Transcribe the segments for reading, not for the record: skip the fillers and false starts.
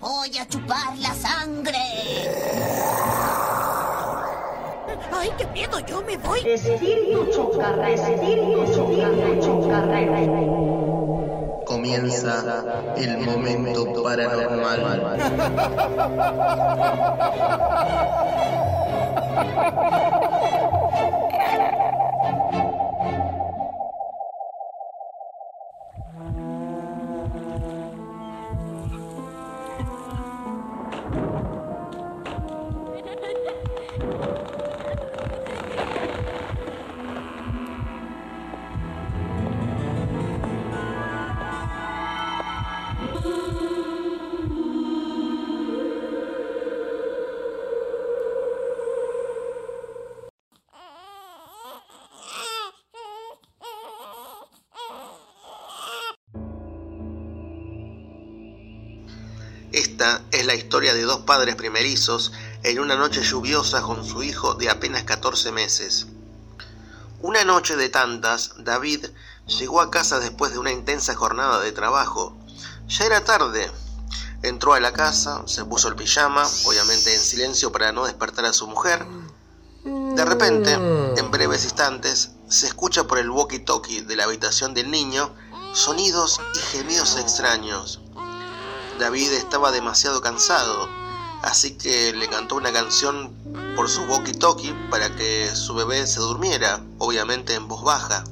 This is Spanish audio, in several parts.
voy a chupar la sangre. ¡Ay, qué miedo! ¡Yo me voy! Espíritu chocarra, espíritu chocarra, chocarra. Comienza el momento paranormal. Esta es la historia de dos padres primerizos en una noche lluviosa con su hijo de apenas 14 meses. Una noche de tantas, David llegó a casa después de una intensa jornada de trabajo. Ya era tarde. Entró a la casa, se puso el pijama, obviamente en silencio para no despertar a su mujer. De repente, en breves instantes, se escucha por el walkie-talkie de la habitación del niño sonidos y gemidos extraños. David estaba demasiado cansado, así que le cantó una canción por su walkie-talkie para que su bebé se durmiera, obviamente en voz baja.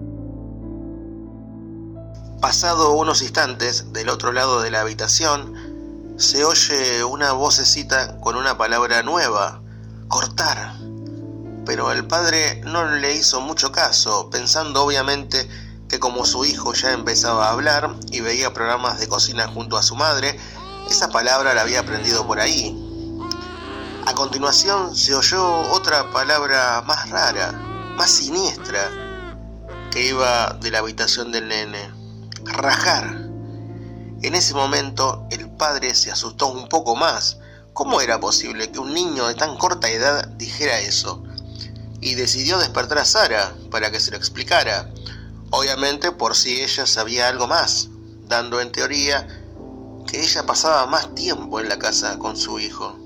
Pasado unos instantes, del otro lado de la habitación, se oye una vocecita con una palabra nueva: cortar. Pero el padre no le hizo mucho caso, pensando obviamente que como su hijo ya empezaba a hablar y veía programas de cocina junto a su madre, esa palabra la había aprendido por ahí. A continuación se oyó otra palabra más rara, más siniestra, que iba de la habitación del nene: rajar. En ese momento el padre se asustó un poco más. ¿Cómo era posible que un niño de tan corta edad dijera eso? Y decidió despertar a Sara para que se lo explicara. Obviamente por si ella sabía algo más, dando en teoría que ella pasaba más tiempo en la casa con su hijo.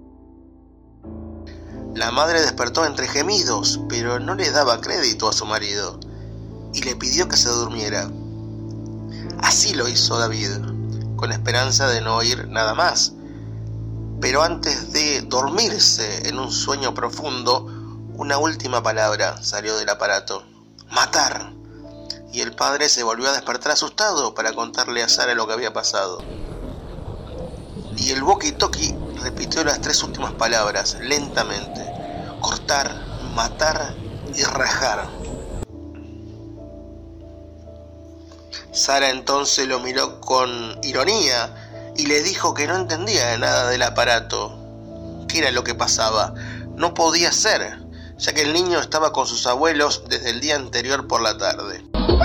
La madre despertó entre gemidos, pero no le daba crédito a su marido y le pidió que se durmiera. Así lo hizo David, con esperanza de no oír nada más. Pero antes de dormirse en un sueño profundo, una última palabra salió del aparato: matar. Y el padre se volvió a despertar asustado para contarle a Sara lo que había pasado. Y el walkie-talkie repitió las tres últimas palabras lentamente: cortar, matar y rajar. Sara entonces lo miró con ironía y le dijo que no entendía nada del aparato. ¿Qué era lo que pasaba? No podía ser, ya que el niño estaba con sus abuelos desde el día anterior por la tarde.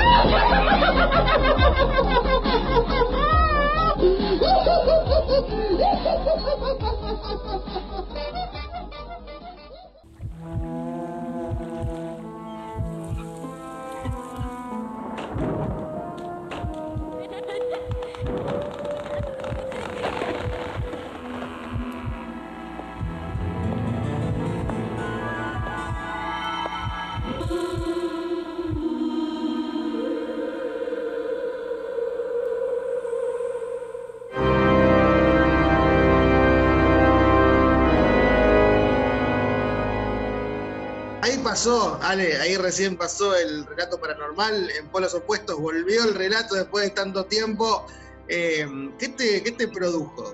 Ahí pasó, Ale, ahí recién pasó el relato paranormal. En Polos Opuestos volvió el relato después de tanto tiempo. ¿Qué te produjo?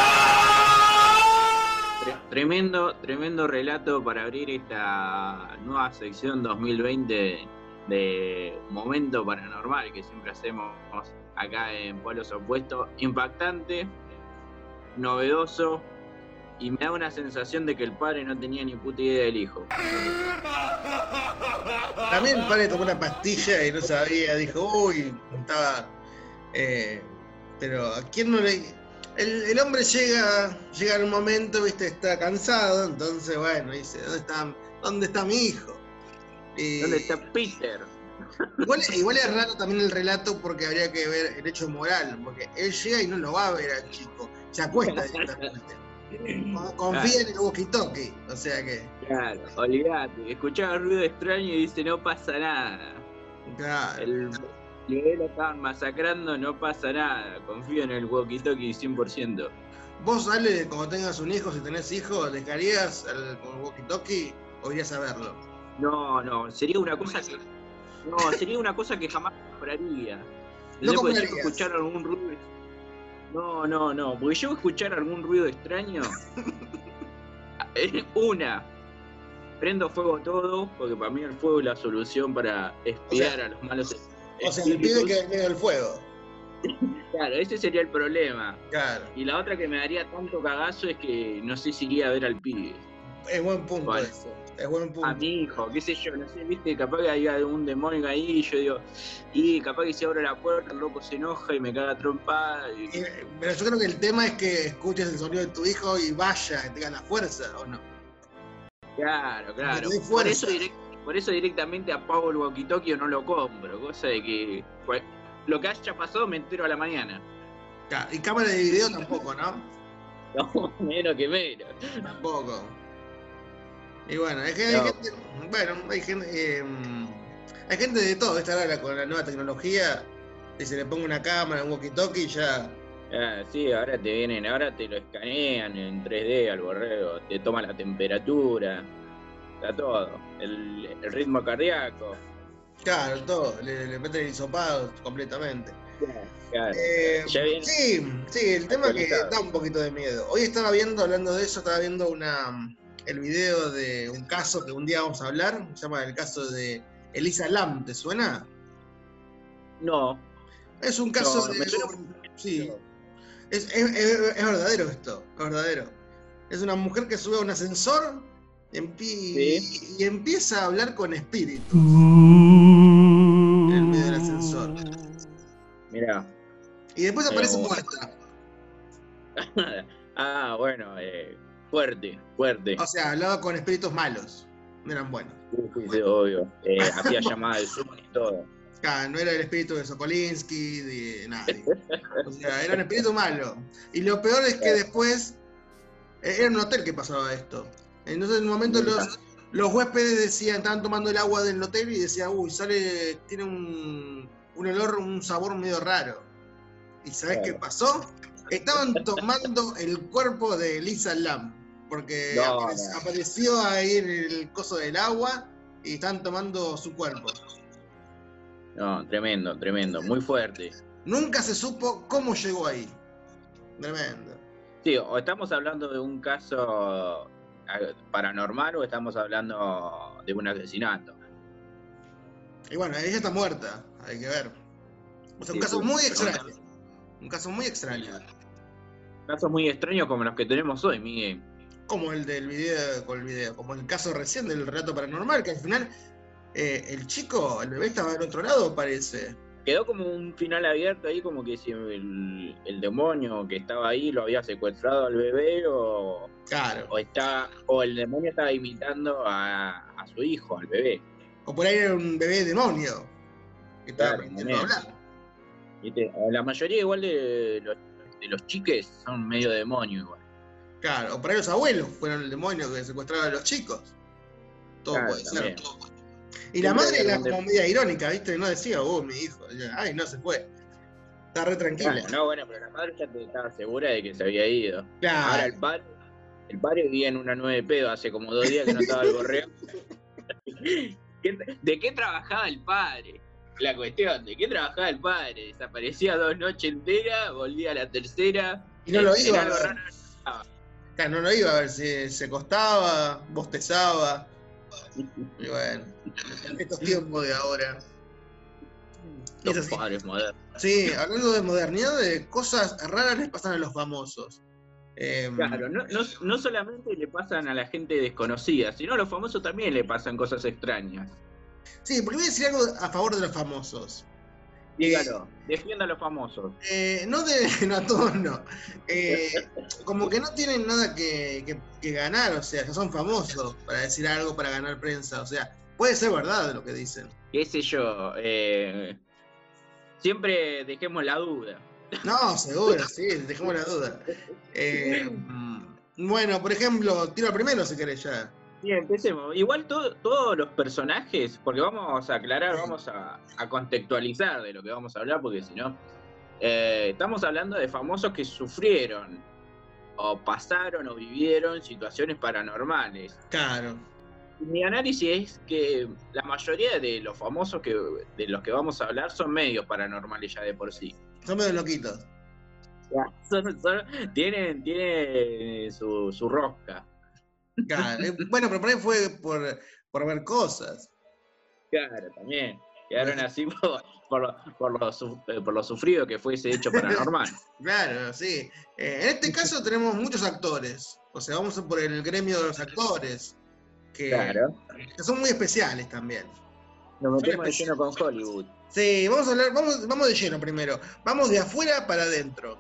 Tremendo relato para abrir esta nueva sección 2020 de Momento Paranormal que siempre hacemos acá en Polos Opuestos. Impactante, novedoso, y me da una sensación de que el padre no tenía ni puta idea del hijo. También el padre tomó una pastilla y no sabía, dijo, uy, estaba... pero ¿a quién no le...? El hombre llega en un momento, viste, está cansado, entonces, bueno, dice, ¿dónde está mi hijo? ¿Dónde está Peter? Igual es raro también el relato porque habría que ver el hecho moral, porque él llega y no lo va a ver al chico. Se acuesta directamente. Confía en el walkie-talkie, o sea que. Claro, olvidate. Escuchaba ruido extraño y dice, no pasa nada. Claro. El bebé lo estaban masacrando, no pasa nada. Confío en el walkie-talkie 100%. Vos, Ale, cuando tengas un hijo, si tenés hijos, ¿dejarías con el walkie-talkie o irías a verlo? No, sería una cosa que. No, sería una cosa que jamás compraría. No Porque comprarías. yo escuchar algún ruido. No, porque yo escuchar algún ruido extraño. Prendo fuego todo, porque para mí el fuego es la solución para espiar a los malos espíritus. O sea, el pibe que en medio del fuego. Claro, ese sería el problema. Claro. Y la otra que me daría tanto cagazo es que no sé si iría a ver al pibe. Es buen punto Vale. eso. Es buen punto. A mi hijo, qué sé yo, no sé, viste, capaz que hay un demonio ahí y yo digo, y capaz que si abro la puerta el loco se enoja y me caga trompada. Pero yo creo que el tema es que escuches el sonido de tu hijo y vaya, que tengas la fuerza, ¿o no? Claro. Que te dé Por fuerza. eso directamente apago el walkie-talkie o no lo compro, cosa de que lo que haya pasado me entero a la mañana. Claro, y cámara de video tampoco, ¿no? No, menos que menos. Tampoco. Y bueno, hay gente de todo, esta ahora con la nueva tecnología, que se le ponga una cámara, un walkie-talkie y ya. Sí, ahora te lo escanean en 3D al borrego, te toma la temperatura, está todo, el ritmo cardíaco. Claro, todo, le meten el hisopado completamente. Claro. Ya viene. Sí, el tema que da un poquito de miedo. Hoy hablando de eso, estaba viendo el video de un caso que un día vamos a hablar, se llama el caso de Elisa Lam, ¿te suena? No. Es un caso No, de. me suena Sí. Es verdadero esto, es verdadero. Es una mujer que sube a un ascensor y empieza a hablar con espíritus en el medio del ascensor. Mirá. Y después aparece muerta. Bueno, fuerte. O sea, hablaba con espíritus malos. No eran buenos. Sí, obvio. Hacía llamadas de Zoom y todo. Claro, no era el espíritu de Sokolinsky, de nadie. O sea, era un espíritu malo. Y lo peor es que después era en un hotel que pasaba esto. Entonces en un momento los huéspedes decían, estaban tomando el agua del hotel y decían, tiene un olor, un sabor medio raro. ¿Y sabés qué pasó? Estaban tomando el cuerpo de Elisa Lam, porque apareció ahí en el coso del agua y estaban tomando su cuerpo. No, tremendo, muy fuerte. Nunca se supo cómo llegó ahí. Tremendo. Sí, o estamos hablando de un caso paranormal o estamos hablando de un asesinato. Y bueno, ella está muerta, hay que ver. O sea, un caso muy extraño. Un caso muy extraño. Casos muy extraños como los que tenemos hoy, Miguel. Como el del video, como el caso recién del relato paranormal, que al final el bebé estaba del otro lado, parece. Quedó como un final abierto ahí, como que si el demonio que estaba ahí lo había secuestrado al bebé Claro. o el demonio estaba imitando a su hijo, al bebé. O por ahí era un bebé demonio que estaba aprendiendo a hablar. ¿Viste? La mayoría igual de los chiques son medio demonio igual. Claro, o por ahí los abuelos fueron el demonio que secuestraba a los chicos. Todo puede ser. Y la madre era como media irónica, ¿viste? No decía, mi hijo. Ay, no se fue. Está re tranquila. No, bueno, pero la madre ya estaba segura de que se había ido. Claro. Ahora el padre vivía en una 9 de pedo, hace como 2 días que no estaba el correo. ¿De qué trabajaba el padre? La cuestión, ¿de qué trabajaba el padre? Desaparecía 2 noches enteras, volvía a la tercera. Y no lo iba a ver. Claro, no lo iba a ver si se acostaba, bostezaba. Y bueno, estos tiempos de ahora. Los padres modernos. Sí, hablando de modernidad, de cosas raras les pasan a los famosos. Claro, no solamente le pasan a la gente desconocida, sino a los famosos también le pasan cosas extrañas. Sí, porque voy a decir algo a favor de los famosos. Dígalo, defienda a los famosos. No a todos no. Como que no tienen nada que ganar, o sea, ya son famosos para decir algo, para ganar prensa, o sea, puede ser verdad lo que dicen. Qué sé yo, siempre dejemos la duda. No, seguro, sí, dejemos la duda. Bueno, por ejemplo, tiro primero si querés ya. Bien, empecemos. Igual todos los personajes, porque vamos a aclarar, Sí. vamos a contextualizar de lo que vamos a hablar, porque si no, estamos hablando de famosos que sufrieron, o pasaron, o vivieron situaciones paranormales. Claro. Mi análisis es que la mayoría de los famosos de los que vamos a hablar son medios paranormales ya de por sí. Son medio loquitos. Tienen su rosca. Claro. Bueno, pero por ahí fue por ver cosas. Claro, también. Quedaron así por lo sufrido que fue ese hecho paranormal. Claro, sí. En este caso tenemos muchos actores. O sea, vamos a por el gremio de los actores. Que son muy especiales también. Nos metemos de lleno con Hollywood. Sí, vamos a hablar, vamos de lleno primero. Vamos de afuera para adentro.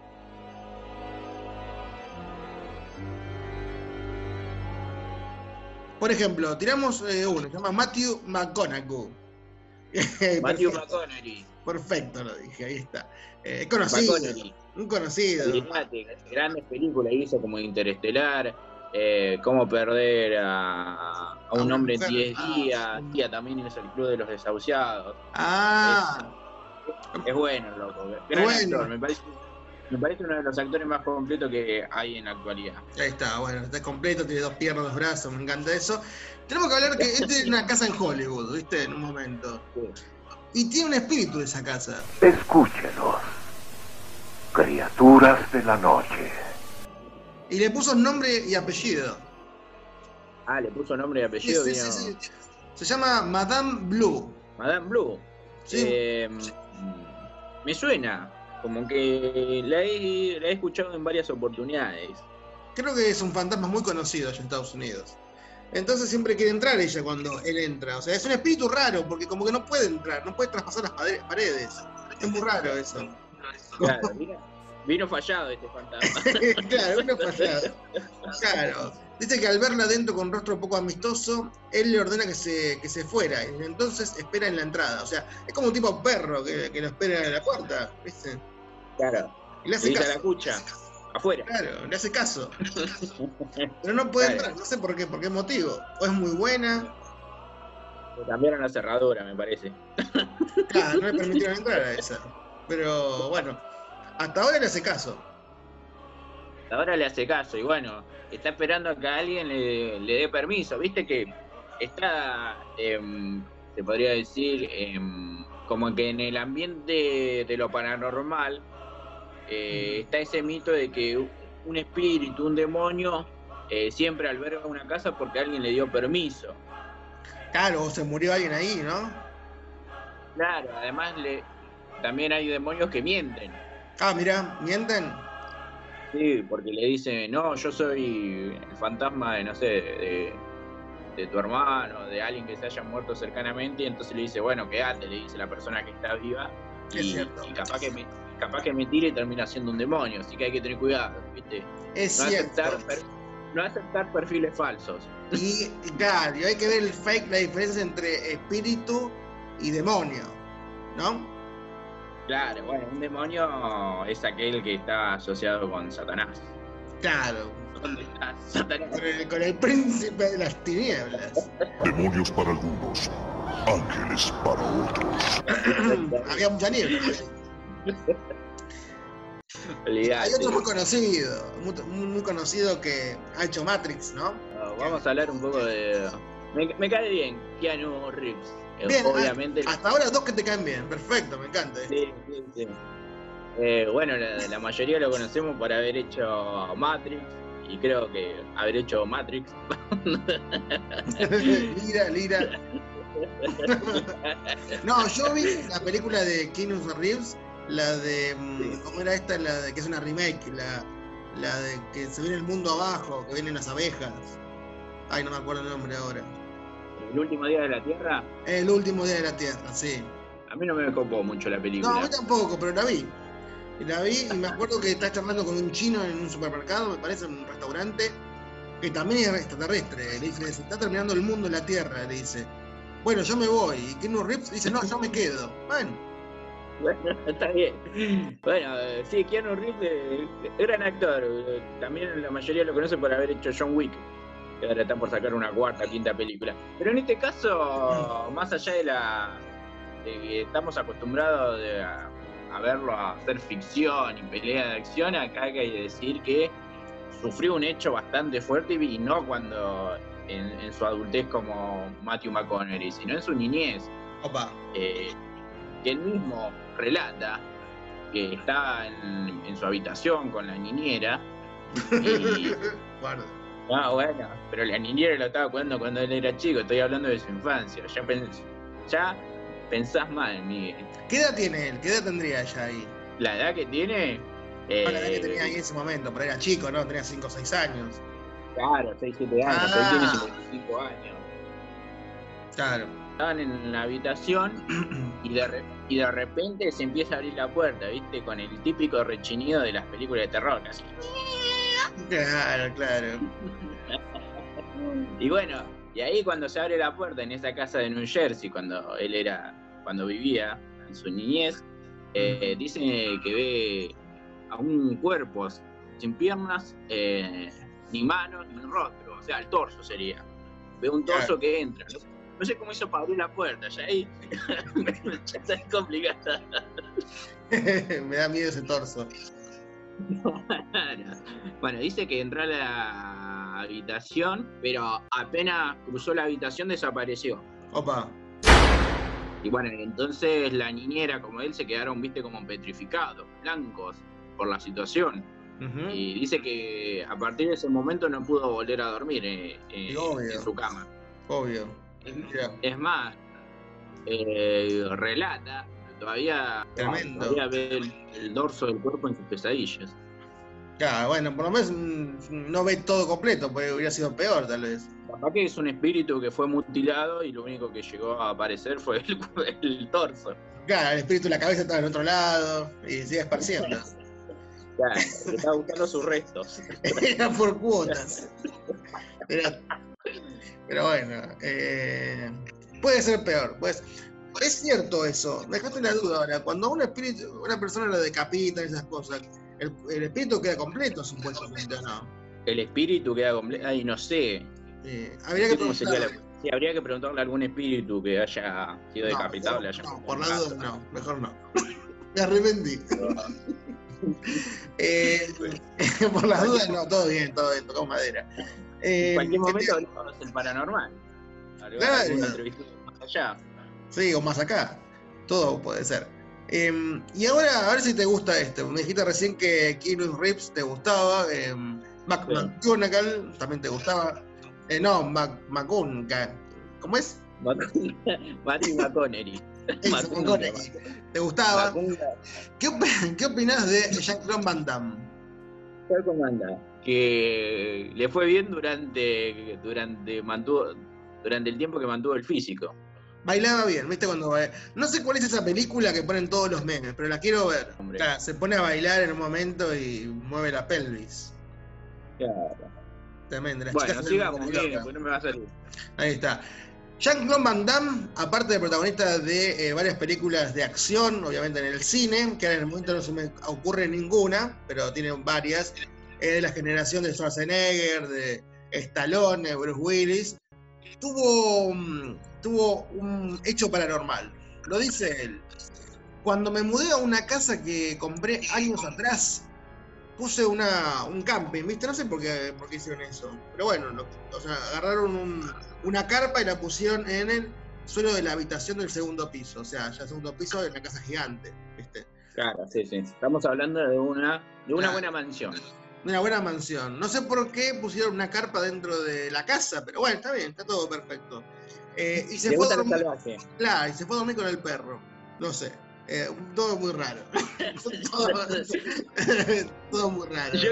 Por ejemplo, tiramos uno, se llama Matthew McConaughey. Matthew McConaughey. Perfecto, lo dije, ahí está. Conocido, un conocido. Grandes películas hizo como Interestelar, Cómo perder a un hombre en 10 días. Tía también hizo El Club de los Desahuciados. Es bueno, loco. Gran actor, me parece uno de los actores más completos que hay en la actualidad. Ahí está, bueno, está completo, tiene 2 piernas, 2 brazos, me encanta eso. Tenemos que hablar que este es una casa en Hollywood, ¿viste? En un momento. Sí. Y tiene un espíritu esa casa. Escúchenos, criaturas de la noche. Y le puso nombre y apellido. Le puso nombre y apellido. Sí. Se llama Madame Blue. Madame Blue. Sí. Me suena. Como que la he escuchado en varias oportunidades. Creo que es un fantasma muy conocido allá en Estados Unidos. Entonces siempre quiere entrar ella cuando él entra. O sea, es un espíritu raro, porque como que no puede entrar, no puede traspasar las paredes. Es muy raro eso. Claro, vino fallado este fantasma. Claro, vino fallado. Claro. Dice que al verla adentro con rostro poco amistoso, él le ordena que se fuera. Y entonces espera en la entrada. O sea, es como un tipo perro que lo espera en la puerta, ¿viste? Claro. Y le hace caso. La cucha. Afuera. Claro, le hace caso. Pero no puede entrar, no sé por qué motivo. O es muy buena. Le cambiaron la cerradura, me parece. Claro, no le permitieron entrar a esa. Pero bueno, hasta ahora le hace caso. Ahora le hace caso y bueno, está esperando a que alguien le dé permiso. Viste que está, se podría decir, como que en el ambiente de lo paranormal está ese mito de que un espíritu, un demonio, siempre alberga una casa porque alguien le dio permiso. Claro, o se murió alguien ahí, ¿no? Claro, además también hay demonios que mienten. Mirá, ¿mienten? Sí, porque le dicen, no, yo soy el fantasma de, no sé, de tu hermano, de alguien que se haya muerto cercanamente, y entonces le dice, bueno, quédate, le dice la persona que está viva, y capaz que me tire y termina siendo un demonio, así que hay que tener cuidado, ¿viste? Es cierto. No aceptar perfiles falsos. Y claro, hay que ver la diferencia entre espíritu y demonio, ¿no? Claro, bueno, un demonio es aquel que está asociado con Satanás. Claro. ¿Dónde está Satanás? Con el príncipe de las tinieblas. Demonios para algunos, ángeles para otros. Había mucha niebla. Hay otro muy conocido que ha hecho Matrix, ¿no? Vamos a hablar un poco de... Me cae bien, Keanu Reeves. Bien, obviamente. Hasta ahora 2 que te caen bien, perfecto, me encanta. Sí. Bueno, la mayoría lo conocemos por haber hecho Matrix, y creo que haber hecho Matrix. Lira. No, yo vi la película de Keanu Reeves, la de... ¿Cómo era esta? La de que es una remake, la de que se viene el mundo abajo, que vienen las abejas. Ay, no me acuerdo el nombre ahora. ¿El último día de la Tierra? El último día de la Tierra, sí. A mí no me copó mucho la película. No, a mí tampoco, pero la vi. La vi y me acuerdo que está charlando con un chino en un supermercado, me parece, en un restaurante, que también es extraterrestre. Le dice, se está terminando el mundo en la Tierra, le dice. Bueno, yo me voy. Y Keanu Reeves dice, no, yo me quedo. Bueno, Bueno, está bien. Bueno, sí, Keanu Reeves, gran actor. También la mayoría lo conoce por haber hecho John Wick, que ahora están por sacar una cuarta, quinta película. Pero en este caso, más allá de que estamos acostumbrados a verlo a hacer ficción y pelea de acción, acá hay que decir que sufrió un hecho bastante fuerte y no cuando en su adultez como Matthew McConaughey, sino en su niñez. Opa. Que él mismo relata que estaba en su habitación con la niñera y... Bueno. Bueno, pero la niñera lo estaba cuidando cuando él era chico, estoy hablando de su infancia, ya pensás mal, Miguel. ¿Qué edad tiene él? ¿Qué edad tendría ella ahí? La edad que tiene... La edad que tenía ahí en ese momento, pero era chico, ¿no? Tenía 5 o 6 años. Claro, 6, 7 años, él tiene 55 años. Claro. Estaban en la habitación y de repente se empieza a abrir la puerta, ¿viste? Con el típico rechinido de las películas de terror, así. Claro. Y bueno, y ahí cuando se abre la puerta en esa casa de New Jersey, cuando vivía en su niñez, dice que ve a un cuerpo sin piernas, ni manos, ni rostro, o sea, el torso sería. Ve un torso que entra, no sé cómo hizo para abrir la puerta, ya ahí ya está complicada. Me da miedo ese torso. Bueno, dice que entró a la habitación, pero apenas cruzó la habitación desapareció. Opa. Y bueno, entonces la niñera como él se quedaron, viste, como petrificados, blancos por la situación. Uh-huh. Y dice que a partir de ese momento no pudo volver a dormir en su cama. Obvio. Es más, relata todavía ve el dorso del cuerpo en sus pesadillas. Claro, bueno, por lo menos no ve todo completo, porque hubiera sido peor tal vez. Capaz que es un espíritu que fue mutilado y lo único que llegó a aparecer fue el torso. Claro, el espíritu de la cabeza estaba en otro lado y sigue esparciendo. Claro, estaba buscando sus restos. Era por cuotas. Pero bueno, puede ser peor. Pues, es cierto eso, dejaste la duda ahora. Cuando una persona lo decapita y esas cosas, el espíritu queda completo, supuestamente, ¿o no? El espíritu queda completo. Ay, no sé. Habría que preguntarle. Sí, habría que preguntarle a algún espíritu que haya sido decapitado. No, por la duda no, mejor no. Me arrepentí. Por las dudas no, todo bien, tocamos madera. En cualquier momento hablamos del paranormal. Claro. Una entrevista más allá. Sí, o más acá. Todo puede ser. Y ahora, a ver si te gusta Me dijiste recién que Keanu Reeves te gustaba. McGonagall también te gustaba. McGonagall. ¿Cómo es? Matthew McConaughey. ¿Te gustaba? ¿Qué opinás de Jean-Claude Van Damme? ¿Cómo anda? Que le fue bien durante el tiempo que mantuvo el físico. Bailaba bien, ¿viste? Cuando no sé cuál es esa película que ponen todos los memes, pero la quiero ver. Claro, se pone a bailar en un momento y mueve la pelvis. Claro. Tremendo. Bueno, sigamos, porque no me va a salir. Ahí está. Jean-Claude Van Damme, aparte de protagonista de varias películas de acción, obviamente en el cine, que ahora en el momento no se me ocurre ninguna, pero tiene varias, es de la generación de Schwarzenegger, de Stallone, Bruce Willis, tuvo un hecho paranormal. Lo dice él. Cuando me mudé a una casa que compré años atrás, puse un camping, ¿viste? No sé por qué hicieron eso. Pero bueno, agarraron una carpa y la pusieron en el suelo de la habitación del segundo piso. O sea, ya el segundo piso de una casa gigante, ¿viste? Claro, sí. Estamos hablando de una buena mansión. Una buena mansión. No sé por qué pusieron una carpa dentro de la casa, pero bueno, está bien, está todo perfecto. Y se fue a dormir. Claro, y se fue a dormir con el perro. No sé. Todo muy raro. todo muy raro. Yo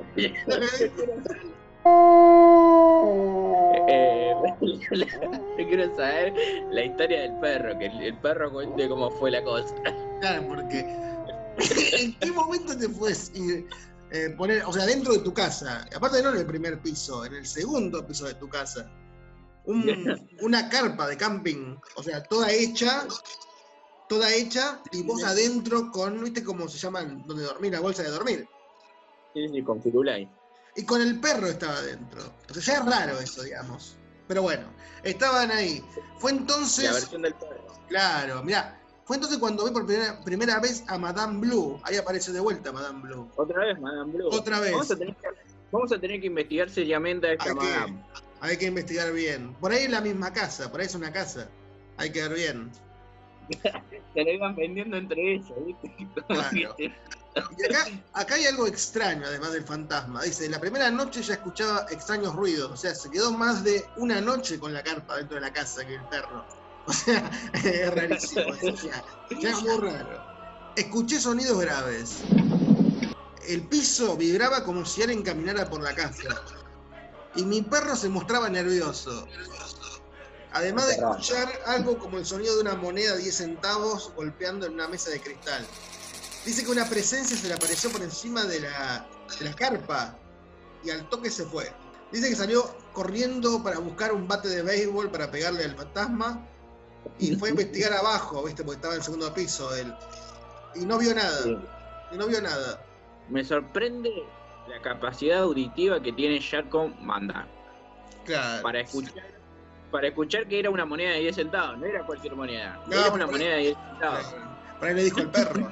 quiero saber la historia del perro, que el perro cuente cómo fue la cosa. Claro, porque ¿en qué momento te puedes poner, o sea, dentro de tu casa, aparte no en el primer piso, en el segundo piso de tu casa, una carpa de camping, o sea, toda hecha toda hecha, y vos adentro con, ¿viste cómo se llaman? Donde dormir, la bolsa de dormir. Sí, con Firulais. Y con el perro estaba adentro. O sea, ya es raro eso, digamos. Pero bueno, estaban ahí. Fue entonces... La versión del perro. Claro, mirá. Fue entonces cuando vi por primera vez a Madame Blue. Ahí aparece de vuelta Madame Blue. Otra vez Madame Blue. Otra vez. Vamos a tener que investigar seriamente a esta Madame. Hay que investigar bien. Por ahí es la misma casa, por ahí es una casa. Hay que ver bien. Se la iban vendiendo entre ellos, ¿viste? Claro. Y acá hay algo extraño, además del fantasma. Dice, la primera noche ya escuchaba extraños ruidos. O sea, se quedó más de una noche con la carpa dentro de la casa que el perro. O sea, es rarísimo. Ya es muy raro. Escuché sonidos graves. El piso vibraba como si alguien caminara por la casa. Y mi perro se mostraba nervioso. Además de escuchar algo como el sonido de una moneda de 10 centavos golpeando en una mesa de cristal. Dice que una presencia se le apareció por encima de la carpa y al toque se fue. Dice que salió corriendo para buscar un bate de béisbol para pegarle al fantasma y fue a investigar abajo, ¿viste? Porque estaba en el segundo piso él. Y no vio nada. Sí. Y no vio nada. Me sorprende la capacidad auditiva que tiene Jacob Manda. Claro. Para escuchar que era una moneda de 10 centavos, no era cualquier moneda, No, era una moneda de 10 centavos. Por ahí le dijo el perro.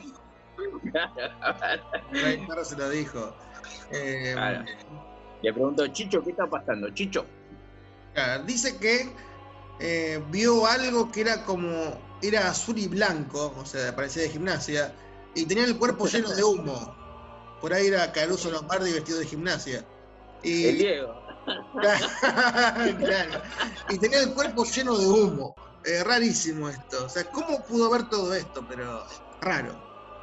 Por ahí el perro se lo dijo. Claro. Le preguntó, Chicho, ¿qué está pasando? Chicho. Claro, dice que vio algo que era azul y blanco, o sea, parecía de gimnasia, y tenía el cuerpo lleno de humo. Por ahí era Caruso Lombardi vestido de gimnasia. Y, el Diego. Claro. Y tenía el cuerpo lleno de humo. Rarísimo esto. O sea, ¿cómo pudo ver todo esto? Pero raro.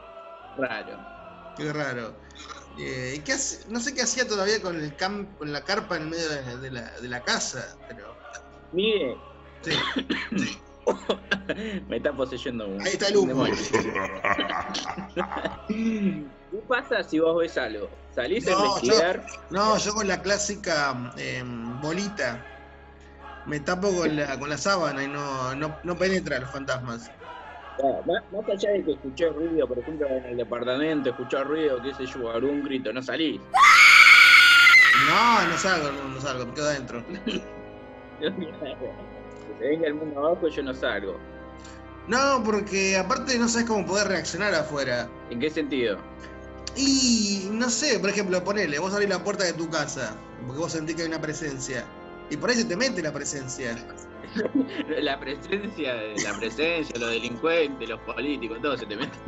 Qué raro. ¿Y qué hace? No sé qué hacía todavía con la carpa en medio de la casa, pero. Mire. Sí. Me está poseyendo un. Ahí está el humo. ¿Qué pasa si vos ves algo? ¿Salís a investigar? Yo con la clásica bolita. Me tapo con la sábana y no penetra a los fantasmas. Más allá de que escuché ruido, por ejemplo, en el departamento, escuché ruido, qué sé yo, algún grito, no salís. No salgo, me quedo adentro. Que se venga el mundo abajo, yo no salgo. No, porque aparte no sabes cómo poder reaccionar afuera. ¿En qué sentido? Y no sé, por ejemplo, ponele, vos abrís la puerta de tu casa, porque vos sentís que hay una presencia. Y por ahí se te mete la presencia. La presencia, los delincuentes, los políticos, todo se te mete.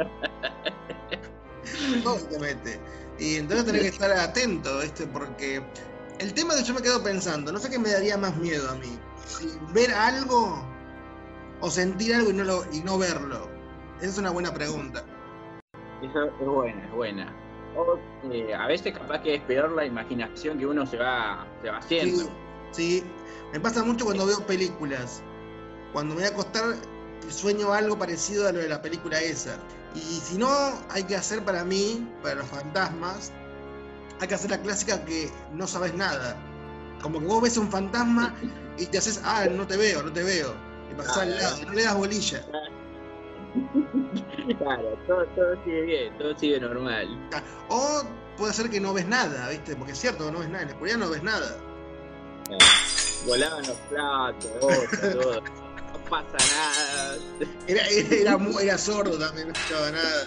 Todo se te mete. Y entonces tenés que estar atento, porque el tema de yo me quedo pensando, no sé qué me daría más miedo a mí. Si ver algo o sentir algo y no verlo. Esa es una buena pregunta. Eso es buena. O, a veces capaz que es peor la imaginación que uno se va haciendo. Sí, me pasa mucho cuando veo películas. Cuando me voy a acostar, sueño algo parecido a lo de la película esa. Y si no, hay que hacer para mí, para los fantasmas, hay que hacer la clásica que no sabes nada. Como que vos ves un fantasma y te haces, no te veo. Y pasás al lado, no le das bolilla. Claro, todo sigue bien, todo sigue normal. O puede ser que no ves nada, ¿viste? Porque es cierto que no ves nada, en la oscuridad no ves nada. Volaban los platos, todo. No pasa nada. Era sordo también, no escuchaba nada.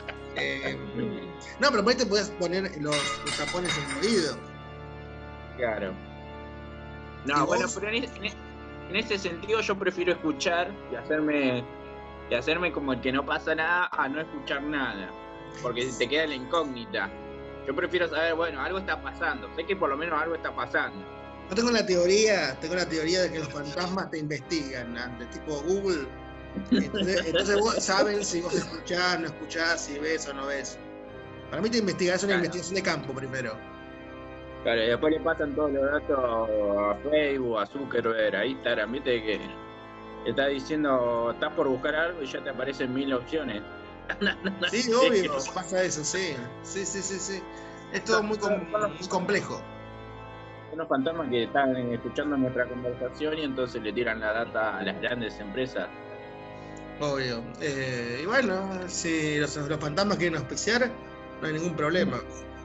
No, pero por ahí te podías poner los tapones en el oído. Claro. No, bueno, pero en ese sentido yo prefiero escuchar y hacerme como el que no pasa nada a no escuchar nada. Porque te queda la incógnita. Yo prefiero saber, bueno, algo está pasando. Sé que por lo menos algo está pasando. Yo tengo la teoría de que los fantasmas te investigan antes, tipo Google. Entonces vos saben si vos escuchás, no escuchás, si ves o no ves. Para mí te investigan, es una investigación de campo primero. Claro, y después le pasan todos los datos a Facebook, a Zuckerberg, a Instagram, viste que está diciendo, estás por buscar algo y ya te aparecen 1000 opciones. Sí, obvio, pasa eso, sí. Es todo muy complejo. Son los fantasmas que están escuchando nuestra conversación y entonces le tiran la data a las grandes empresas. Obvio. Y bueno, si los fantasmas quieren auspiciar, no hay ningún problema.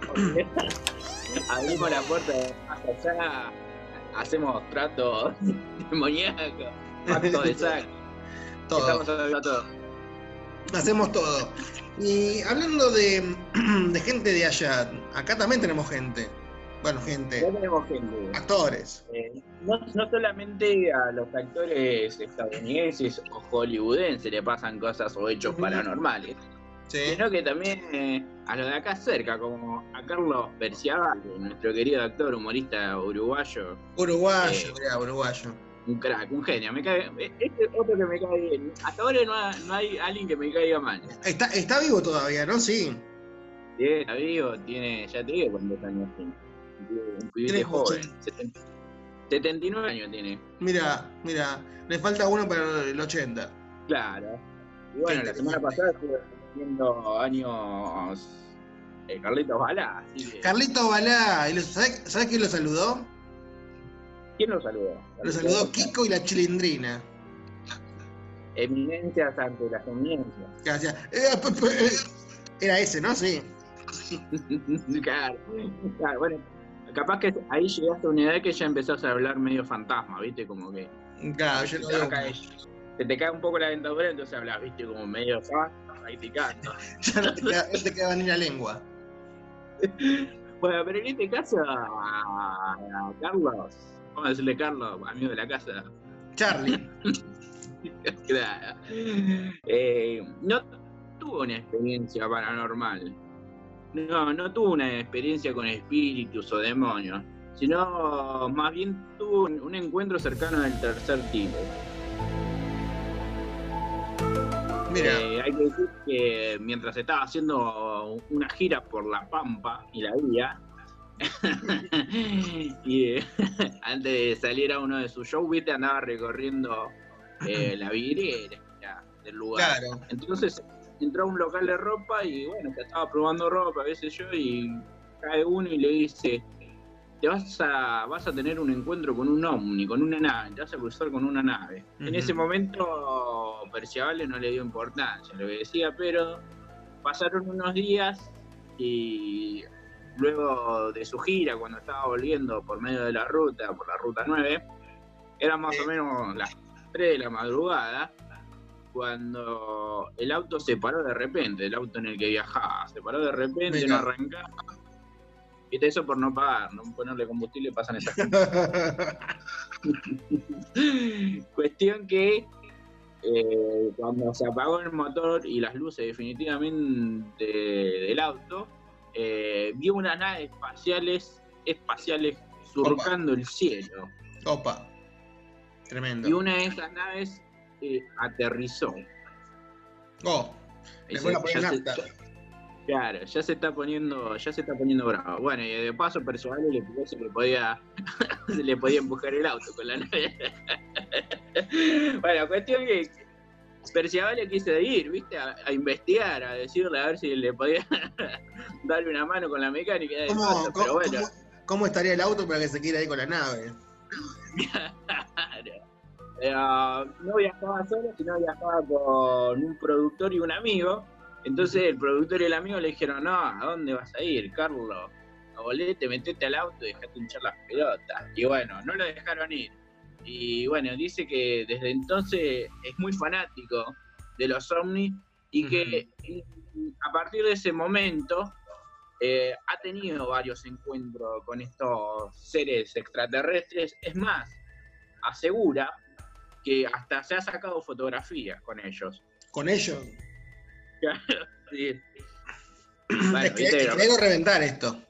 Abrimos la puerta de más allá, hacemos tratos demoníacos, pacto de sangre. Todo. Estamos hablando todo. Hacemos todo. Y hablando de gente de allá, acá también tenemos gente. Bueno, gente. Ya tenemos gente. Actores. No solamente a los actores estadounidenses o hollywoodenses le pasan cosas o hechos paranormales, Sí. sino que también a los de acá cerca, como a Carlos Berciabal, nuestro querido actor, humorista uruguayo. Uruguayo, uruguayo. Un crack, un genio. Me cae, este es otro que me cae bien. Hasta ahora no hay alguien que me caiga mal. Está vivo todavía, ¿no? Sí. Está vivo, ya te digo cuántos años tiene. Un pibite joven. 79 años tiene. Mira, le falta uno para el 80. Claro. Y bueno, la semana pasada estuve cumpliendo años Carlitos Balá. Carlito Balá, ¿sabes quién lo saludó? ¿Quién lo saludó? Lo saludó Kiko y la Chilindrina. Eminencias ante las eminencias. Gracias. Era ese, ¿no? Sí. Claro. Bueno, capaz que ahí llegaste a una edad que ya empezás a hablar medio fantasma, ¿viste? Como que Claro, yo no digo. se te cae un poco la dentadura, entonces hablas, ¿viste? Como medio practicando. Ya no te queda ni la lengua. Bueno, pero en este caso a Carlos, vamos a decirle Carlos, amigo de la casa. Charlie. Claro. No tuvo una experiencia paranormal. No tuvo una experiencia con espíritus o demonios, sino más bien tuvo un encuentro cercano del tercer tipo. Mira. Hay que decir que mientras estaba haciendo una gira por La Pampa y la Vía, y antes de salir a uno de sus shows, viste, andaba recorriendo la vidriera del lugar. Claro. Entonces entró a un local de ropa y bueno, estaba probando ropa, a veces yo, y cae uno y le dice: vas a tener un encuentro con un ovni, con una nave, te vas a cruzar con una nave. En ese momento Berciabal no le dio importancia a lo que decía, pero pasaron unos días y luego de su gira, cuando estaba volviendo por medio de por la ruta 9, eran más o menos las 3 de la madrugada, cuando el auto se paró de repente, el auto en el que viajaba, se paró de repente, no arrancaba. Viste, eso por no pagar, no ponerle combustible, pasan esas cosas. Cuestión que cuando se apagó el motor y las luces definitivamente del auto, vio unas naves espaciales surcando el cielo. Opa, tremendo. Y una de esas naves aterrizó. Claro, ya se está poniendo bravo. Bueno, y de paso Berciabal le pidió si se le podía empujar el auto con la nave. Bueno, cuestión que Berciabal le quiso ir, ¿viste? A investigar, a decirle a ver si le podía darle una mano con la mecánica de paso, pero bueno. ¿Cómo estaría el auto para que se quiera ir con la nave? Claro. Pero no viajaba solo, sino viajaba con un productor y un amigo. Entonces el productor y el amigo le dijeron: no, ¿a dónde vas a ir, Carlos? Volvete, metete al auto y dejate hinchar las pelotas. Y bueno, no lo dejaron ir. Y bueno, dice que desde entonces es muy fanático de los ovnis y que a partir de ese momento ha tenido varios encuentros con estos seres extraterrestres. Es más, asegura que hasta se ha sacado fotografías con ellos. ¿Con ellos? Claro, sí. Bueno, es que quiero reventar esto.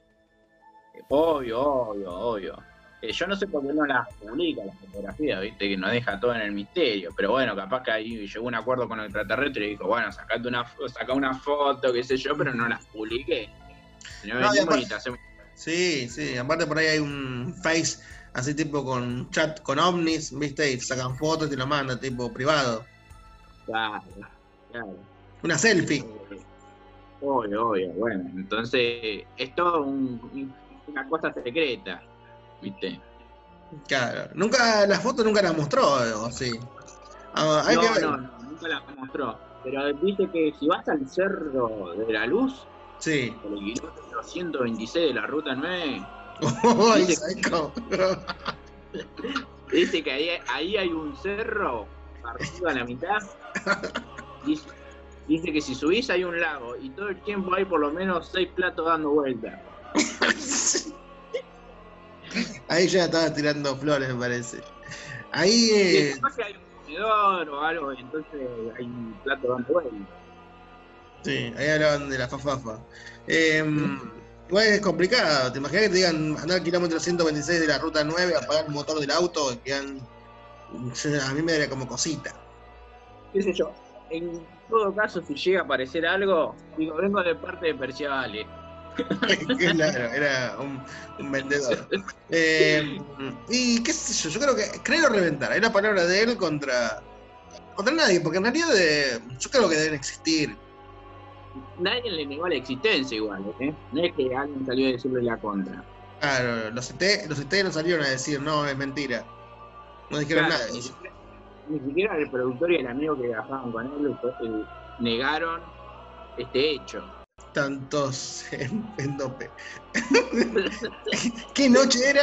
Obvio. Yo no sé por qué no las publica las fotografías, viste, que nos deja todo en el misterio. Pero bueno, capaz que ahí llegó un acuerdo con el extraterrestre y dijo: bueno, saca una foto, qué sé yo, pero no las publiqué. Sí, aparte por ahí hay un Face así tipo con chat con ovnis, viste, y sacan fotos y te lo mandan tipo privado. Claro. Una selfie. Obvio. Bueno, entonces es todo una cosa secreta, ¿viste? Claro. La foto nunca la mostró, ¿o sí? No, nunca la mostró. Pero dice que si vas al Cerro de la Luz, Sí. por el kilómetro 126 de la ruta 9, Ay, dice, psycho. dice que ahí hay un cerro partido a la mitad. Dice que si subís hay un lago y todo el tiempo hay por lo menos 6 platos dando vueltas. Ahí ya estaba tirando flores, me parece. Ahí. Sí, capaz que hay un comedor o algo, y entonces hay un plato dando vueltas. Sí, ahí hablaban de la fafafa. Igual es complicado. ¿Te imaginas que te digan andar al kilómetro 126 de la ruta 9, apagar el motor del auto? Y a mí me daría como cosita. ¿Qué sé yo? En todo caso, si llega a aparecer algo, digo, vengo de parte de Perciabale. Claro, era un vendedor. Y qué sé yo creo que creer o reventar. Hay la palabra de él contra nadie, porque en realidad yo creo que deben existir. Nadie le negó la existencia igual, ¿eh? No es que alguien salió a decirle la contra. Claro, los ET no salieron a decir, no, es mentira. No dijeron Claro, nada de eso. Ni siquiera el productor y el amigo que viajaban con él negaron este hecho. Tantos en dope. ¿Qué noche era?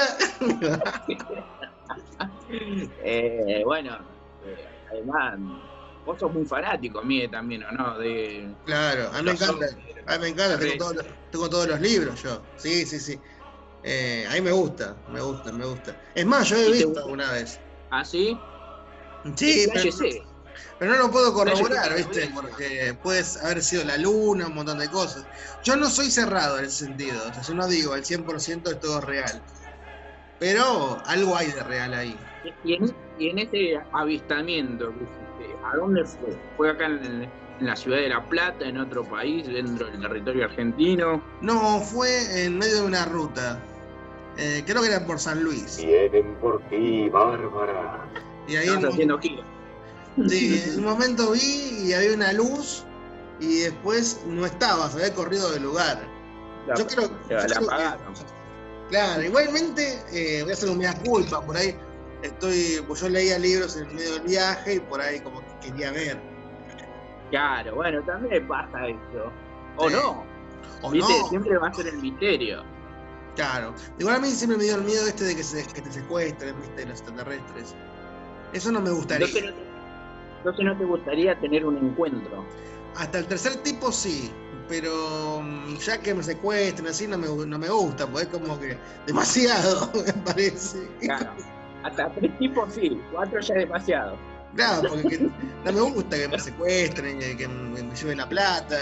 Bueno, además, vos sos muy fanático, Miguel, también, ¿o no? Claro, a mí me encanta. A mí me encanta, tengo todos los libros yo. Sí. A mí me gusta. Es más, yo he visto alguna vez. ¿Ah, sí? Sí, pero no lo puedo corroborar, Flash, ¿viste? Porque puede haber sido la luna, un montón de cosas. Yo no soy cerrado en ese sentido. O sea, yo no digo al 100% es todo real. Pero algo hay de real ahí. Y en ese avistamiento, ¿a dónde fue? ¿Fue acá en la ciudad de La Plata, en otro país, dentro del territorio argentino? No, fue en medio de una ruta. Creo que era por San Luis. Vienen por ti, Bárbara. Y ahí Estamos haciendo giros. Sí, en un momento vi y había una luz y después no estaba, se había corrido del lugar. Yo creo la apagaron. Claro, igualmente voy a hacer un mea culpa, por ahí pues yo leía libros en medio del viaje y por ahí como que quería ver. Claro, bueno, también pasa eso. O Sí. no. O ¿Viste? no. Siempre va a ser el misterio. Claro. Igual a mí siempre me dio el miedo de que te secuestren, ¿viste? Los extraterrestres. Eso no me gustaría. Entonces no te gustaría tener un encuentro. Hasta el tercer tipo sí, pero ya que me secuestren así no me gusta, porque es como que demasiado, me parece. Claro. Hasta 3 tipos sí, 4 ya es demasiado. Claro, porque no me gusta que me secuestren, que me lleven la plata.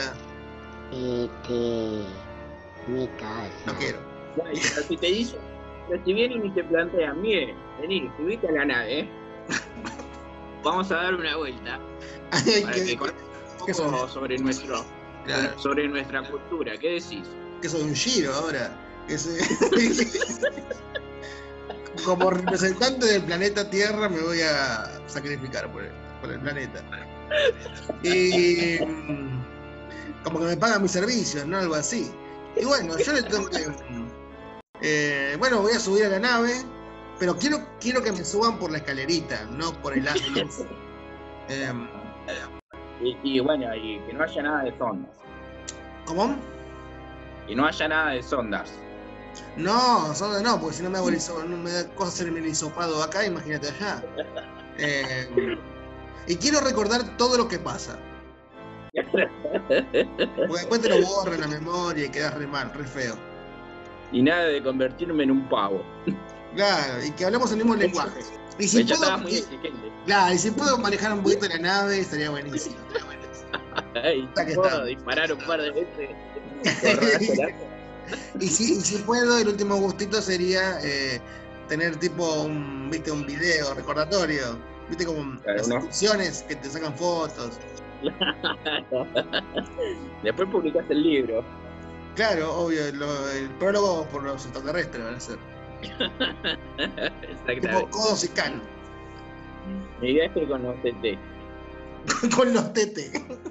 Mi casa. No quiero. Bueno, pero si te dicen, pero si vienen y te plantean, mire, vení, subite a la nave, vamos a dar una vuelta para que conozcas un poco sobre nuestra cultura. ¿Qué decís? Que soy un Giro ahora. Como representante del planeta Tierra me voy a sacrificar por el planeta. Y como que me pagan mis servicios, ¿no? Algo así. Y bueno, yo le tengo que... bueno, voy a subir a la nave, pero quiero que me suban por la escalerita, no por el haz de luz. Y bueno, y que no haya nada de sondas. ¿Cómo? Que no haya nada de sondas. No, porque si no me hago no me da cosa hacer el hisopado acá, imagínate allá. Y quiero recordar todo lo que pasa. Porque después te lo borran la memoria y quedas re mal, re feo. Y nada de convertirme en un pavo. Claro, y que hablemos el mismo lenguaje. Y si Ya puedo, estaba muy exigente. claro, y si puedo manejar un poquito la nave, estaría buenísimo. Y Ya que puedo está. disparar un par de veces. Y si puedo, el último gustito sería tener tipo un video recordatorio. ¿Viste? Como Claro, las ¿no? excursiones que te sacan fotos. Después publicaste el libro. Claro, obvio, el prólogo por los extraterrestres van a ser. Tipo Exactamente. Codos y Can. Mi viaje con los TT. Con los TT.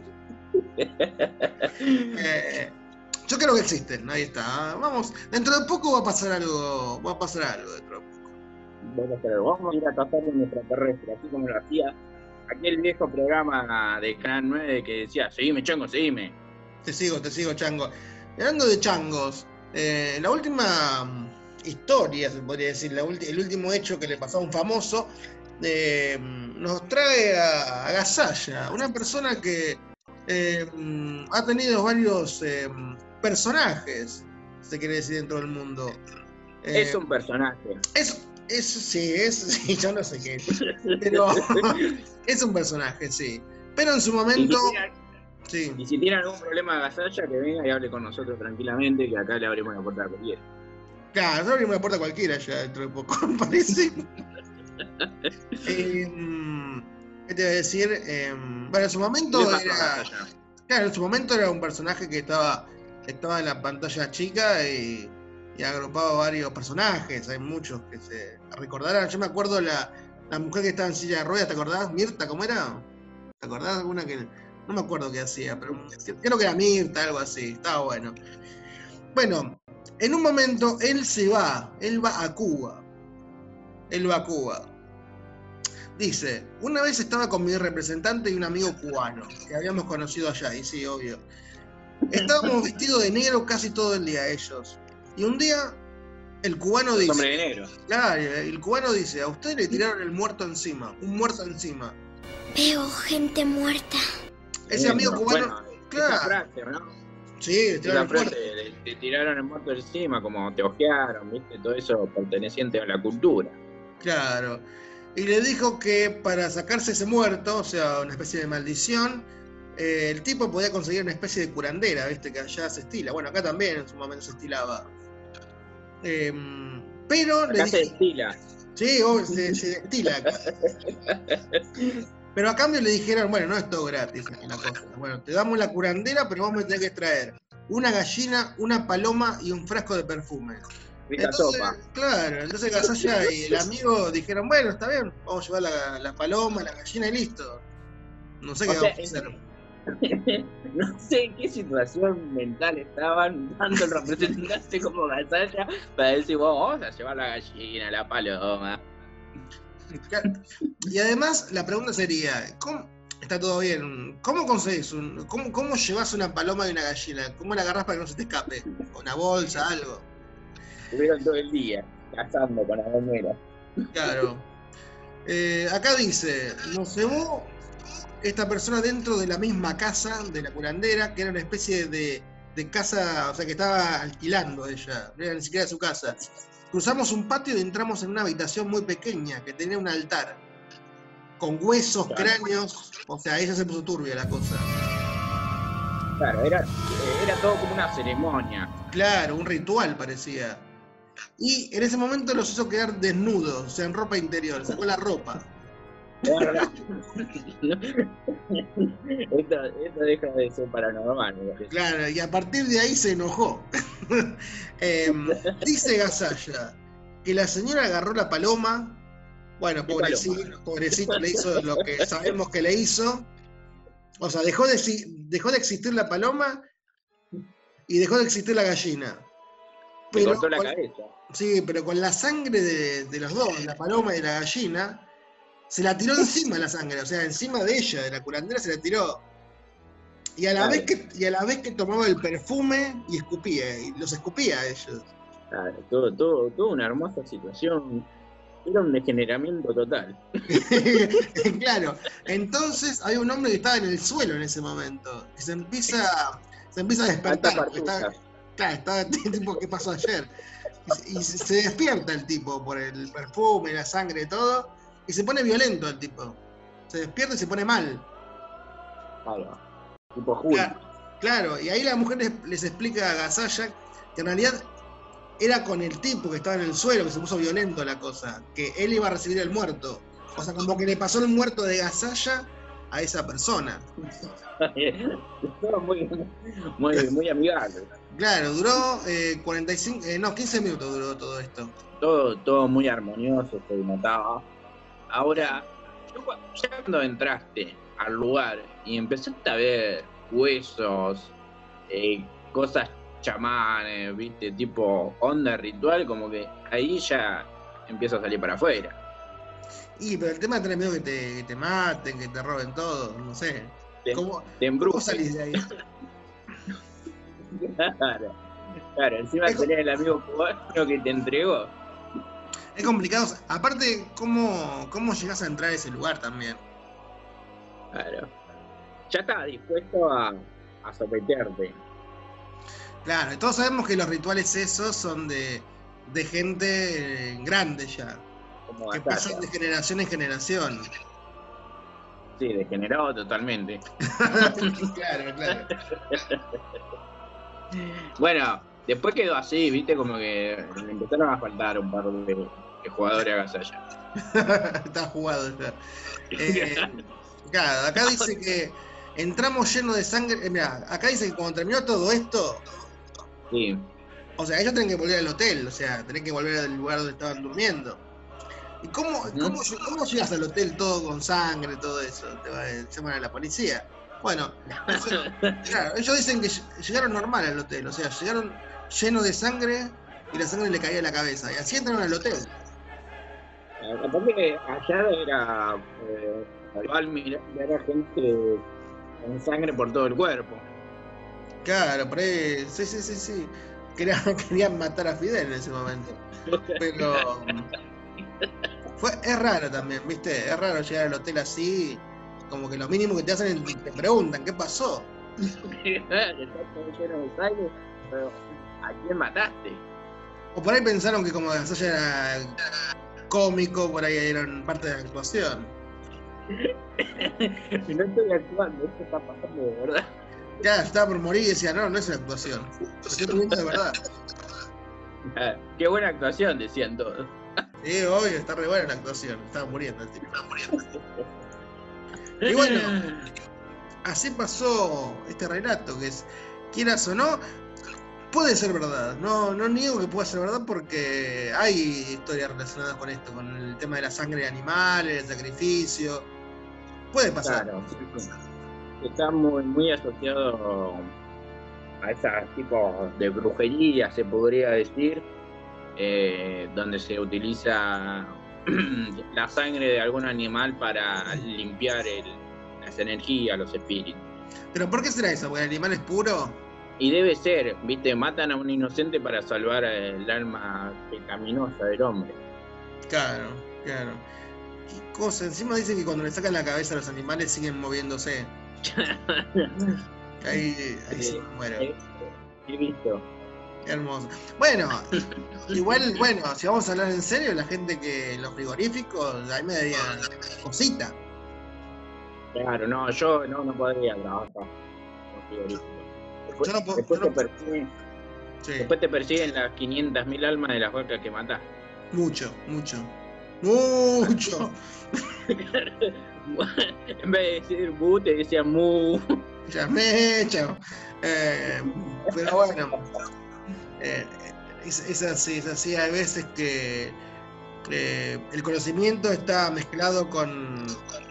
Yo creo que existen, ahí está. Vamos, dentro de poco va a pasar algo dentro de poco. Vamos a ir a cazar un extraterrestre, así como lo hacía aquel viejo programa de Canal 9 que decía, seguime, chango, seguime. Te sigo, Chango. Hablando de changos, la última historia, se podría decir, el último hecho que le pasó a un famoso, nos trae a Gasalla, una persona que ha tenido varios personajes, se quiere decir, dentro del mundo. Es un personaje. Sí, yo no sé qué es, pero es un personaje, sí. Pero en su momento... Sí. Y si tiene algún problema de Gasalla, que venga y hable con nosotros tranquilamente, que acá le abrimos la puerta a cualquiera. Claro, nosotros abrimos la puerta a cualquiera ya dentro de poco, me parece. ¿Qué te iba a decir? Bueno, en su momento era... Claro, en su momento era un personaje que estaba en la pantalla chica y agrupaba varios personajes. Hay muchos que se recordarán. Yo me acuerdo la mujer que estaba en silla de ruedas, ¿te acordás? Mirta, ¿cómo era? ¿Te acordás de alguna que...? No me acuerdo qué hacía, pero creo que era Mirta, algo así. Estaba bueno. Bueno, en un momento él va a Cuba. Dice, una vez estaba con mi representante y un amigo cubano, que habíamos conocido allá, y sí, obvio. Estábamos vestidos de negro casi todo el día ellos. Y un día, el cubano dice... Hombre de negro. Claro, el cubano dice, a usted le tiraron un muerto encima. Veo gente muerta. Ese amigo cubano... Bueno, claro. Esa frase, ¿no? Sí, le tiraron el muerto. Le tiraron el muerto encima, como te ojearon, ¿viste? Todo eso perteneciente a la cultura. Claro. Y le dijo que para sacarse ese muerto, o sea, una especie de maldición, el tipo podía conseguir una especie de curandera, ¿viste? Que allá se estila. Bueno, acá también en su momento se estilaba. Pero acá se destila. Sí, se destila acá. Pero a cambio le dijeron, bueno, no es todo gratis la cosa. Bueno, te damos la curandera, pero vos me tenés que traer una gallina, una paloma y un frasco de perfume. Entonces, claro, entonces Gasalla y el amigo dijeron, bueno, está bien, vamos a llevar la paloma, la gallina y listo. No sé qué vamos a hacer. No sé en qué situación mental estaban dando el representante como Gasalla para decir, vamos a llevar la gallina, la paloma. Y además la pregunta sería, ¿cómo? Está todo bien, ¿cómo conseguís cómo llevas una paloma y una gallina? ¿Cómo la agarrás para que no se te escape? ¿Una bolsa, algo? Estuvieron todo el día cazando con la gomera. Claro. Acá dice, nos llevó esta persona dentro de la misma casa de la curandera, que era una especie de casa, o sea, que estaba alquilando ella, no era ni siquiera su casa. Cruzamos un patio y entramos en una habitación muy pequeña que tenía un altar con huesos, cráneos, o sea, ahí ya se puso turbia la cosa. Claro, era todo como una ceremonia. Claro, un ritual parecía. Y en ese momento los hizo quedar desnudos, o sea, en ropa interior, sacó la ropa. Esto deja de ser paranormal. Claro, y a partir de ahí se enojó. Dice Gasalla que la señora agarró la paloma. Bueno, pobrecito, le hizo lo que sabemos que le hizo. O sea, dejó de existir la paloma y dejó de existir la gallina. Le cortó la cabeza. Sí, pero con la sangre de los dos, la paloma y la gallina, se la tiró encima la sangre, o sea, encima de ella, de la curandera se la tiró. Y a la vez que tomaba el perfume y escupía, y los escupía a ellos. Claro, todo una hermosa situación. Era un degeneramiento total. Claro, entonces hay un hombre que estaba en el suelo en ese momento, y se empieza a despertar. Estaba tipo, ¿qué pasó ayer? Y se despierta el tipo por el perfume, la sangre, todo, y se pone violento el tipo. Se despierta y se pone mal. Claro, tipo Julio. Claro, y ahí la mujer les explica a Gasalla que en realidad era con el tipo que estaba en el suelo, que se puso violento la cosa, que él iba a recibir el muerto. O sea, como que le pasó el muerto de Gasalla a esa persona. Todo muy amigable. Claro, duró 15 minutos duró todo esto. Todo muy armonioso, se notaba. Ahora, ya cuando entraste al lugar y empezaste a ver huesos, cosas chamanes, viste, tipo onda ritual, como que ahí ya empieza a salir para afuera. Y pero el tema es tener miedo que te maten, que te roben todo, no sé. ¿Cómo salís de ahí? Claro, encima tenés el amigo cubano que te entregó. Es complicado. Aparte, ¿cómo llegás a entrar a ese lugar también? Claro. Ya estaba dispuesto a someterte. Claro, todos sabemos que los rituales esos son de gente grande ya. Como que pasan de generación en generación. Sí, degenerado totalmente. Claro. Bueno, después quedó así, viste, como que le empezaron a faltar un par de jugadores agasallas. Está jugado ya. Claro, acá dice que entramos lleno de sangre. Mirá, acá dice que cuando terminó todo esto. Sí. O sea, ellos tienen que volver al hotel, o sea, tienen que volver al lugar donde estaban durmiendo. ¿Y cómo llegas al hotel todo con sangre, todo eso? Te llaman a la policía. Bueno, claro, ellos dicen que llegaron normal al hotel, o sea, llegaron llenos de sangre y la sangre le caía a la cabeza. Y así entraron al hotel. Aparte, allá era normal mirar a gente con sangre por todo el cuerpo. Claro, por ahí, sí. Querían matar a Fidel en ese momento. Pero es raro también, ¿viste? Es raro llegar al hotel así, como que lo mínimo que te hacen es te preguntan, ¿qué pasó? Estás todo lleno de sangre, pero ¿a quién mataste? O por ahí pensaron que como Gasalla era cómico, por ahí era parte de la actuación. No estoy actuando, esto está pasando de verdad. Ya, estaba por morir y decía, no es una actuación. Estoy muriendo de verdad. Qué buena actuación, decían todos. Sí, obvio, está re buena la actuación. Estaba muriendo el tipo. Y bueno, así pasó este relato, que es, quieras o no, puede ser verdad. No niego que pueda ser verdad porque hay historias relacionadas con esto, con el tema de la sangre de animales, el sacrificio. Puede pasar. Claro, sí. Está muy asociado a ese tipo de brujería, se podría decir, donde se utiliza la sangre de algún animal para limpiar las energías, los espíritus. ¿Pero por qué será eso? ¿Porque el animal es puro? Y debe ser, viste, matan a un inocente para salvar el alma pecaminosa del hombre. Claro. ¿Qué cosa? Encima dicen que cuando le sacan la cabeza a los animales siguen moviéndose. Ahí sí, bueno. He visto. Hermoso. Bueno, igual, si vamos a hablar en serio, la gente que los frigoríficos, ahí me daría cosita. Claro, no, yo no podría trabajar con frigoríficos. Después te persiguen las 500.000 almas de las vacas que matás. Mucho. En vez de decir bu, te decían mu. Ya me he hecho. Pero bueno, es así. Hay veces que el conocimiento está mezclado con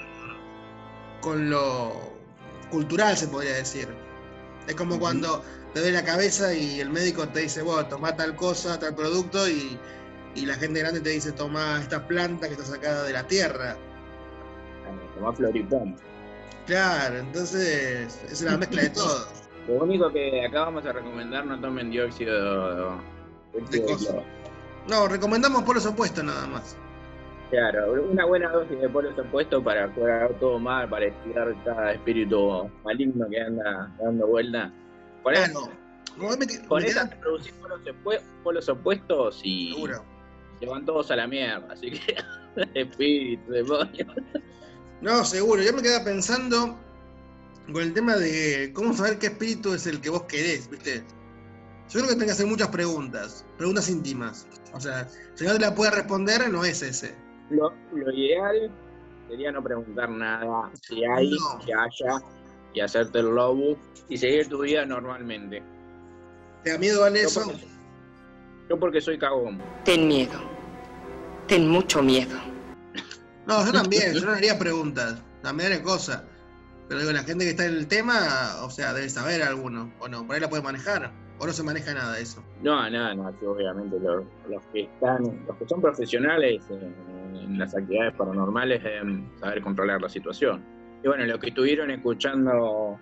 lo cultural, se podría decir. Es como cuando te duele la cabeza y el médico te dice, vos tomá tal cosa, tal producto, y la gente grande te dice, tomá esta planta que está sacada de la tierra. Tomá floripón. Claro, entonces es una mezcla de todo. Lo único que acá vamos a recomendar, no tomen dióxido de cosas. No, recomendamos polos opuestos nada más. Claro, una buena dosis de polos opuestos para curar todo mal, para estirar cada espíritu maligno que anda dando vuelta. Con eso producir polos opuestos y seguro. Se van todos a la mierda, así que espíritu, demonio. No, seguro. Yo me quedaba pensando con el tema de cómo saber qué espíritu es el que vos querés, ¿viste? Yo creo que tenés que hacer muchas preguntas íntimas. O sea, si no te la puedes responder, no es ese. Lo ideal sería no preguntar nada, si hay, que haya, y hacerte el lobo y seguir tu vida normalmente. ¿Te da miedo, Ale, eso? Yo porque soy cagón. Ten miedo. Ten mucho miedo. No, yo también, yo no haría preguntas, también haría cosas. Pero digo, la gente que está en el tema, o sea, debe saber alguno, o no, por ahí la puede manejar, o no se maneja nada de eso. No, sí, obviamente los que son profesionales en las actividades paranormales deben saber controlar la situación. Y bueno, los que estuvieron escuchando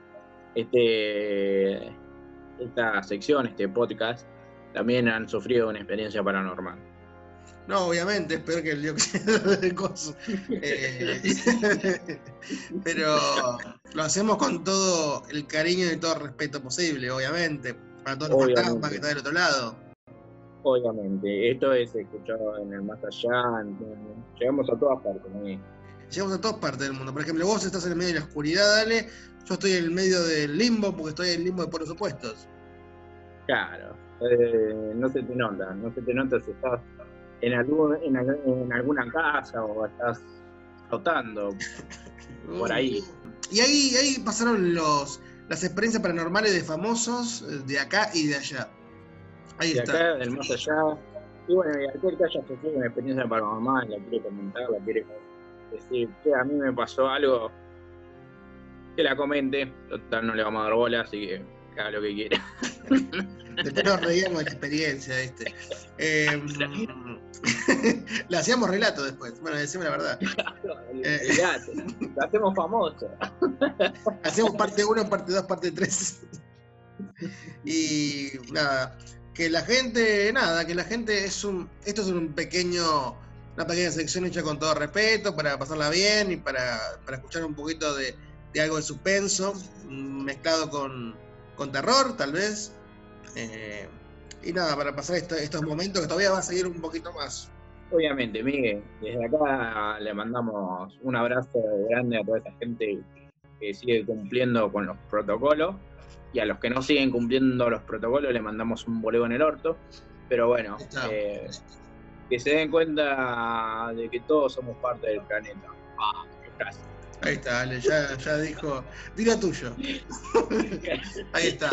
esta sección, este podcast, también han sufrido una experiencia paranormal. No, obviamente, es peor que el dióxido de coso. Pero lo hacemos con todo el cariño y todo el respeto posible, obviamente, para todos los fantasmas que están del otro lado. Obviamente, esto es escuchado en el más allá, llegamos a todas partes. Llegamos a todas partes del mundo. Por ejemplo, vos estás en el medio de la oscuridad, Dale, yo estoy en el medio del limbo, porque estoy en el limbo de polos opuestos. Claro, no se te nota si estás en alguna casa o estás flotando por ahí. Y ahí pasaron las experiencias paranormales de famosos de acá y de allá. Ahí de está. Acá, del más allá. Y bueno, y aquel que haya sufrido una experiencia paranormal, la quiere comentar, la quiere decir que a mí me pasó algo, que la comente. Total, no le vamos a dar bola, así que haga lo que quiera. Después nos reíamos de la experiencia, ¿viste? Le hacíamos relato después. Bueno, decimos la verdad. Lo hacemos famoso. Hacemos parte 1, parte 2, parte 3. Y nada, que la gente esto es una pequeña sección hecha con todo respeto, para pasarla bien y para escuchar un poquito de algo de suspenso, mezclado con terror, tal vez. Y nada, para pasar estos momentos que todavía va a seguir un poquito más. Obviamente, Miguel, desde acá le mandamos un abrazo grande a toda esa gente que sigue cumpliendo con los protocolos, y a los que no siguen cumpliendo los protocolos le mandamos un boleo en el orto. Pero bueno, que se den cuenta de que todos somos parte del planeta. Qué frase. Ahí está, Ale, ya dijo, dilo tuyo. Ahí está.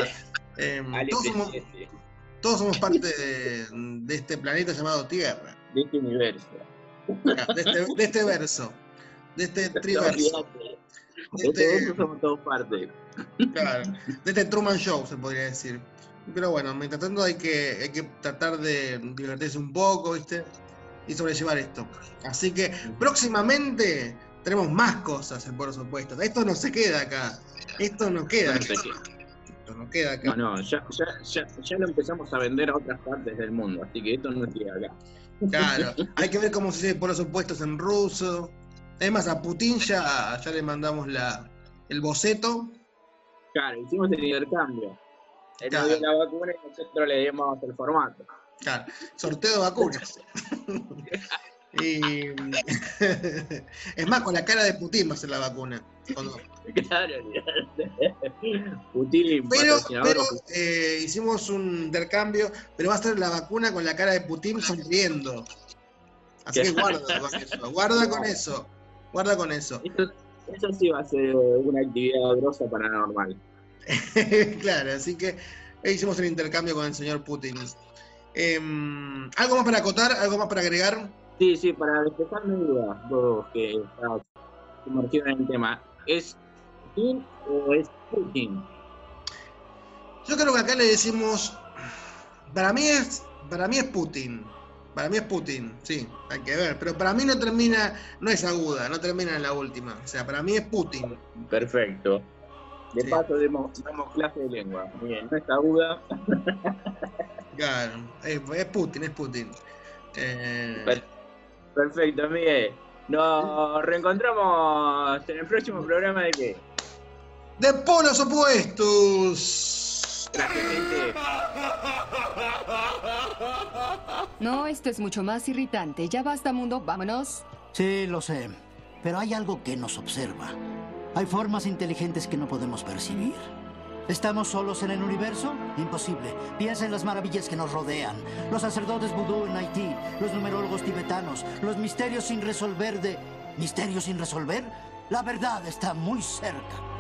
Todos somos parte de este planeta llamado Tierra. De este universo. De este verso. De este triverso. De este verso somos todos parte. Claro, de este Truman Show se podría decir. Pero bueno, mientras tanto hay que tratar de divertirse un poco, ¿viste? Y sobrellevar esto. Así que próximamente tenemos más cosas en Polos Opuestos. Esto no se queda acá. Esto no queda acá. No, ya lo empezamos a vender a otras partes del mundo, así que esto no queda acá. Claro, hay que ver cómo se dice Polos Opuestos en ruso. Además, a Putin ya le mandamos el boceto. Claro, hicimos el intercambio. Él nos dio la vacuna y nosotros le dimos el formato. Claro, sorteo de vacunas. Y es más, con la cara de Putin va a ser la vacuna. Claro, Putin, pero hicimos un intercambio, pero va a ser la vacuna con la cara de Putin sonriendo. Así que guarda con eso. Eso sí va a ser una actividad grosa paranormal. Claro, así que hicimos el intercambio con el señor Putin. ¿Algo más para acotar? ¿Algo más para agregar? Sí, para despejar mi duda, vos que estás sumergido en el tema, ¿es Putin o es Putin? Yo creo que acá le decimos, para mí es Putin. Para mí es Putin, sí, hay que ver. Pero para mí no es aguda, no termina en la última. O sea, para mí es Putin. Perfecto. De paso damos clase de lengua. Bien, no es aguda. Claro, es Putin. Perfecto, Miguel. Nos reencontramos en el próximo programa de ¿qué? ¡De Polos Opuestos! Gracias, gente. No, esto es mucho más irritante. Ya basta, mundo, vámonos. Sí, lo sé. Pero hay algo que nos observa. Hay formas inteligentes que no podemos percibir. ¿Estamos solos en el universo? Imposible. Piensa en las maravillas que nos rodean. Los sacerdotes vudú en Haití, los numerólogos tibetanos, los misterios sin resolver de... ¿Misterios sin resolver? La verdad está muy cerca.